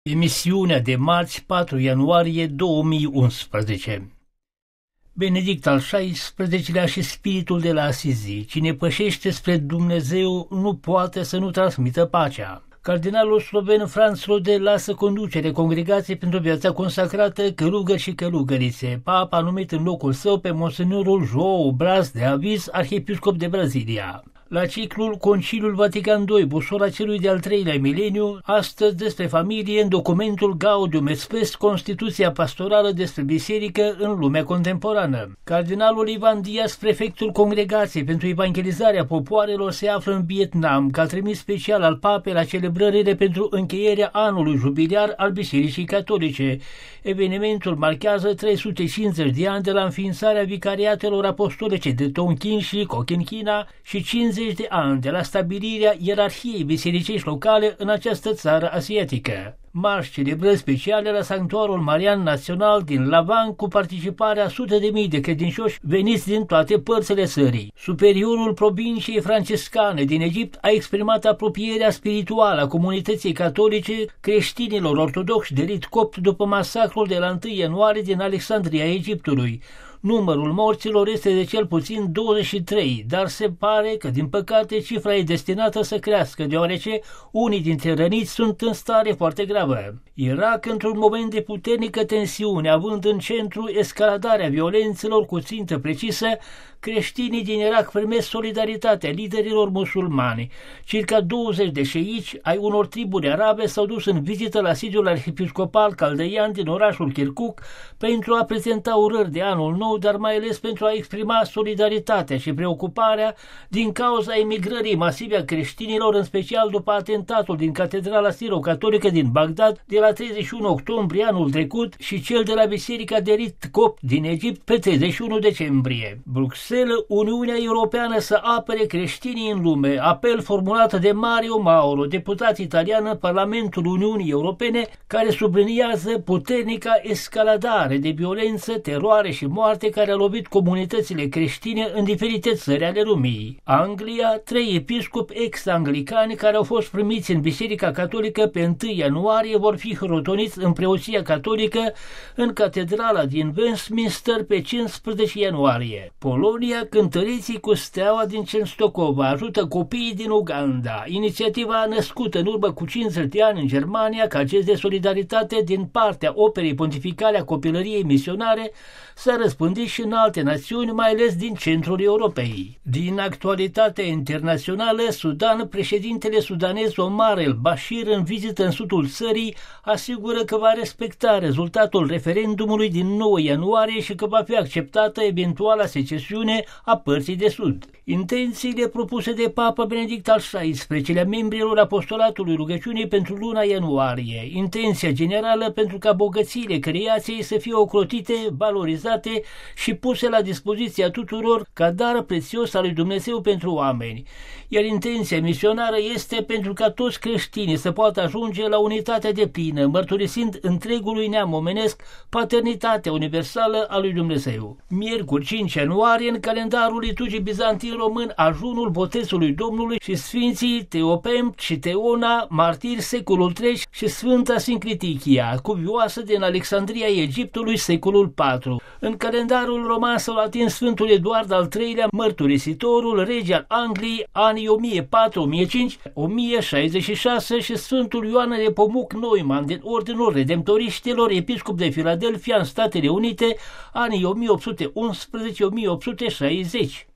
Emisiunea de marți 4 ianuarie 2011. Benedict al XVI-lea și spiritul de la Asizi, cine pășește spre Dumnezeu nu poate să nu transmită pacea. Cardinalul sloven Franz Rode lasă conducere congregației pentru viața consacrată, călugări și călugărițe. Papa a numit în locul său pe monsenorul João Braz de Aviz, arhiepiscop de Brazilia. La ciclul Conciliul Vatican II, busola celui de-al treilea mileniu, astăzi despre familie în documentul Gaudium et Spes, Constituția pastorală despre biserică în lumea contemporană. Cardinalul Ivan Diaz, prefectul Congregației pentru Evangelizarea Popoarelor, se află în Vietnam ca trimis special al papei la celebrările pentru încheierea anului jubiliar al Bisericii Catolice. Evenimentul marchează 350 de ani de la înființarea vicariatelor apostolice de Tonkin și Cochinchina și 50 de ani de la stabilirea ierarhiei bisericești locale în această țară asiatică. Marș celebrări speciale la Sanctuarul Marian Național din Lavang cu participarea sute de mii de credincioși veniți din toate părțile țării. Superiorul provinciei franciscane din Egipt a exprimat apropierea spirituală a comunității catolice creștinilor ortodoxi de rit copt după masacrul de la 1 ianuarie din Alexandria Egiptului. Numărul morților este de cel puțin 23, dar se pare că, din păcate, cifra e destinată să crească, deoarece unii dintre răniți sunt în stare foarte gravă. Irak, într-un moment de puternică tensiune, având în centru escaladarea violențelor cu țintă precisă, creștinii din Irak primesc solidaritatea liderilor musulmani. Circa 20 de șeici ai unor triburi arabe s-au dus în vizită la sediul arhiepiscopal caldeian din orașul Kirkuk pentru a prezenta urări de anul nou, dar mai ales pentru a exprima solidaritatea și preocuparea din cauza emigrării masive a creștinilor, în special după atentatul din Catedrala Siro-Catolică din Bagdad de la 31 octombrie anul trecut și cel de la Biserica de Rit Copt din Egipt pe 31 decembrie. Bruxelles, Uniunea Europeană să apere creștinii în lume, apel formulat de Mario Mauro, deputat italian în Parlamentul Uniunii Europene, care subliniază puternica escaladare de violență, teroare și moarte care a lovit comunitățile creștine în diferite țări ale lumii. Anglia, 3 episcopi ex-anglicani care au fost primiți în Biserica Catolică pe 1 ianuarie vor fi hrotoniți în preoția catolică în catedrala din Westminster pe 15 ianuarie. Polonia, cântăriții cu steaua din Częstochowa ajută copiii din Uganda. Inițiativa născută în urmă cu 50 de ani în Germania ca gest de solidaritate din partea Operei Pontificale a Copilăriei Misionare s-a răspândit și în alte națiuni, mai ales din centrul Europei. Din actualitatea internațională, Sudan, președintele sudanez Omar el-Bashir, în vizită în sudul țării, asigură că va respecta rezultatul referendumului din 9 ianuarie și că va fi acceptată eventuala secesiune a părții de sud. Intențiile propuse de Papa Benedict al XVI-lea membrilor apostolatului rugăciunii pentru luna ianuarie. Intenția generală pentru ca bogățiile creației să fie ocrotite, valorizate și puse la dispoziția tuturor ca dar prețios al lui Dumnezeu pentru oameni. Iar intenția misionară este pentru ca toți creștinii să poată ajunge la unitatea deplină, mărturisind întregului neam omenesc paternitatea universală a lui Dumnezeu. Miercuri 5 ianuarie, în calendarul liturgiei bizantin român, ajunul botezului Domnului și sfinții Teopem și Teona, martiri secolul III și Sfânta Sinclitichia, cuvioasă din Alexandria Egiptului, secolul IV. În calendarul roman s-au atins Sfântul Eduard al III-lea, mărturisitorul, rege al Angliei, anii 1004-1005, 1066 și Sfântul Ioan Nepomuc Neumann din Ordinul Redemptoriștilor, episcop de Filadelfia în Statele Unite, anii 1811-1860.